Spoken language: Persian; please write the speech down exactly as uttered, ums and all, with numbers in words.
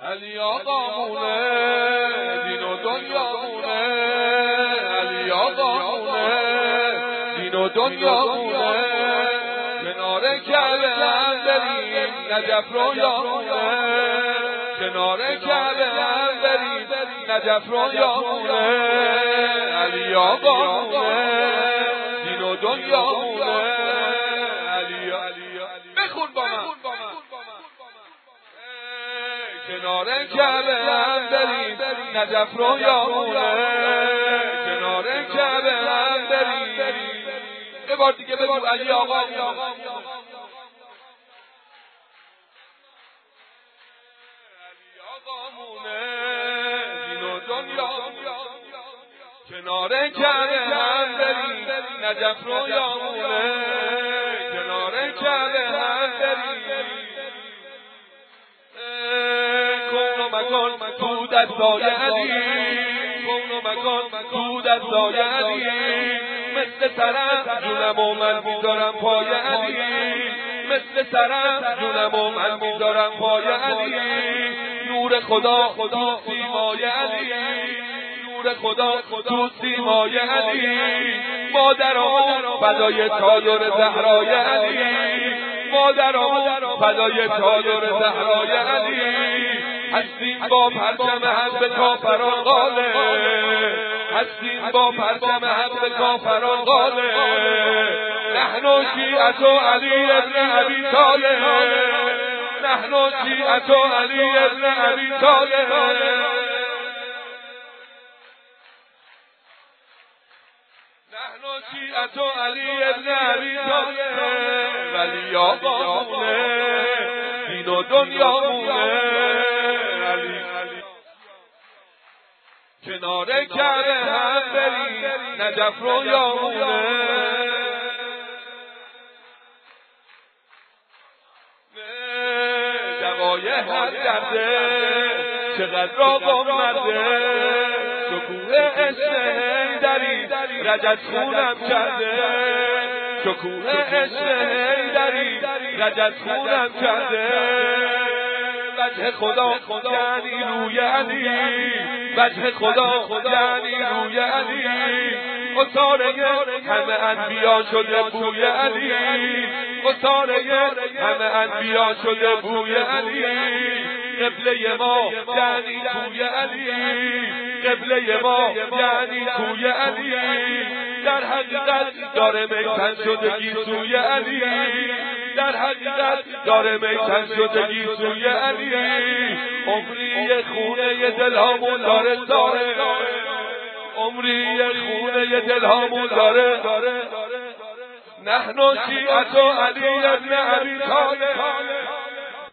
علی آقامونه دین و دنیامونه، علی آقامونه دین و دنیامونه، کنار کعبه هم بریم نجف رویامونه، کنار کعبه هم بریم نجف رویامونه، علی آقامونه دین و دنیامونه، علی بخون با من کنار کعبه هم بریم نجف رویامونه، کنار کعبه هم بریم. یه بار دیگه بگو علی آقا دین و دنیا، کنار کعبه هم بریم نجف رویامونه، کنار کعبه هم بریم. کون و مکان تو دستای علی، کون و مکان تو دستای علی، مثل سرم جونم و من میذارم پای علی، مثل سرم جونم و من میذارم پای علی، نور خدا تو سیمای علی، نور خدا تو سیمای علی، مادرامون فدای چادر زهرای علی، مادرامون فدای چادر زهرای علی، هستیم با پرچم حق کافران غاله، هستیم با پرچم حق کافران غاله، نحن شیعة علی ابن ابی طالب، نحن شیعة علی ابن ابی طالب، نحن شیعة علی ابن ابی طالب، ولی آقامونه دین و دنیامونه، علی کنار کعبه هم بریم نجف رویامونه، دقای هر درده چقدر آقام مرده، شکوه عشق حیدری رجت خونم کرده، شکوه عشق حیدری رجت خونم کرده، وجه خدا یعنی روی علی، وجه خدا یعنی روی علی، اتاره همه انبیا شده بوی علی، اتاره همه انبیا شده بوی علی، قبله ما یعنی کوی علی، قبله ما یعنی کوی علی، در حقیقت داره میتن شدگی سوی علی، در حقیقت داره میتن شدگی سوی علی، عمری خونه دلهامون داره داره، عمری خونه دلهامون داره، نحن شیعة علی ابن ابی طالب.